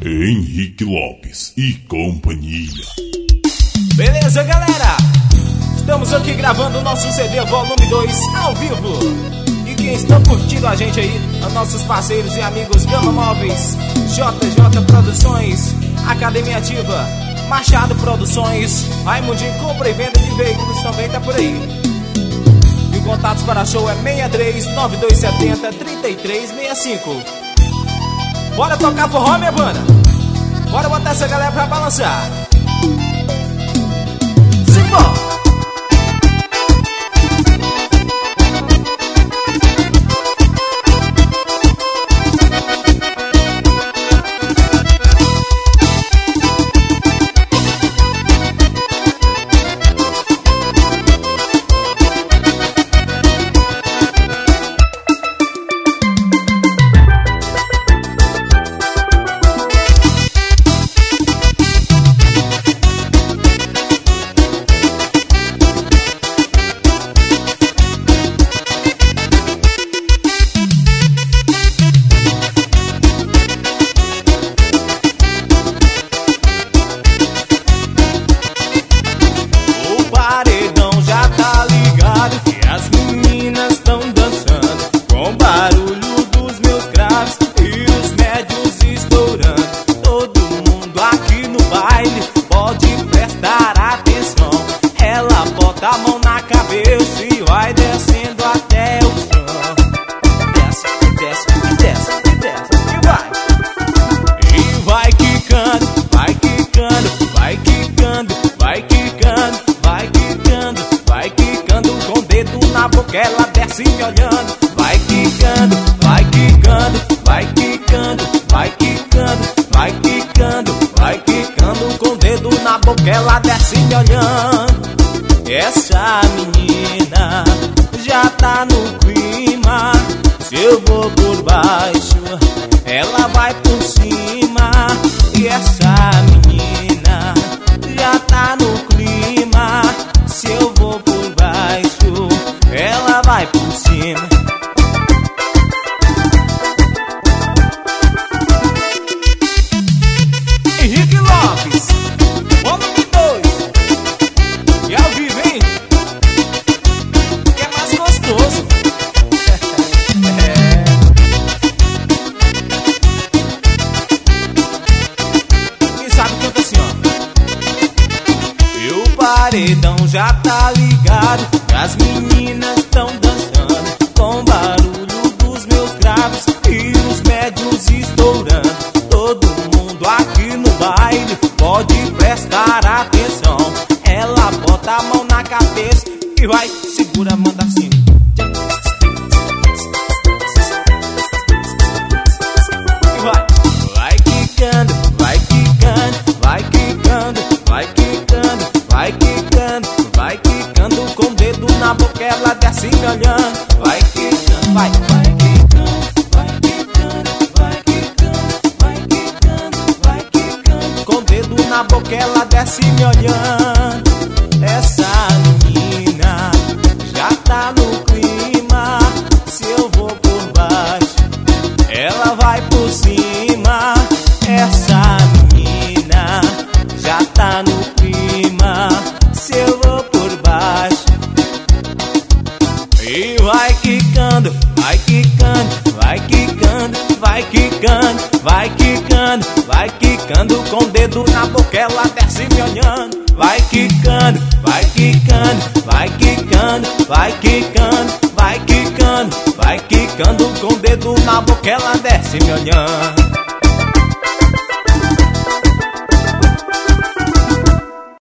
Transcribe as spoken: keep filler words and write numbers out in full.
Henrique Lopes e companhia. Beleza, galera? Estamos aqui gravando o nosso C D Volume dois ao vivo. E quem está curtindo a gente aí, os nossos parceiros e amigos Gama Móveis, J J Produções, Academia Ativa, Machado Produções, Raimundinho Compra e Venda de Veículos também tá por aí. E o contatos para show é seis três nove dois sete zero três três seis cinco. Bora tocar forró, minha banda? Bora botar essa galera pra balançar. Simbora! A mão na cabeça e vai descendo até o chão. Desce, desce, desce, desce e vai. E vai quicando, vai quicando, vai quicando, vai quicando, vai quicando, vai quicando com o dedo na boca, ela desce me olhando. Vai quicando, vai quicando, vai quicando, vai quicando, vai quicando, vai quicando com o dedo na boca, ela desce me olhando. Essa menina já tá no clima. Se eu vou por baixo, ela vai por cima. E essa menina já tá no clima. Se eu vou por baixo, ela vai por cima. Henrique Lopes, volume dois. E ao vivo, hein? Que é mais gostoso. É. Quem sabe canta assim, ó. E o paredão já tá ligado, as meninas tão dançando com barulho dos meus graves e os médios estourando. Todo mundo aqui no baile pode prestar atenção. Ela bota a mão na cabeça e vai, segura, manda assim. E vai, vai quicando, vai quicando, vai quicando, vai quicando, vai quicando, vai quicando com o dedo na boca, ela desce me olhando. Vai quicando, vai, vai quicando, vai quicando, vai quicando, vai quicando, vai quicando com o dedo na boca, ela desce me olhando. Essa menina já tá no clima. Se eu vou por baixo, ela vai por cima. Essa menina já tá no clima. Se eu vou por baixo, e vai quicando, vai quicando, vai quicando, vai quicando, vai quicando, vai quicando com o dedo na boca, ela desce me olhando. Vai quicando, vai quicando, vai quicando, vai quicando, vai quicando, vai quicando com o dedo na boca, ela desce me olhando.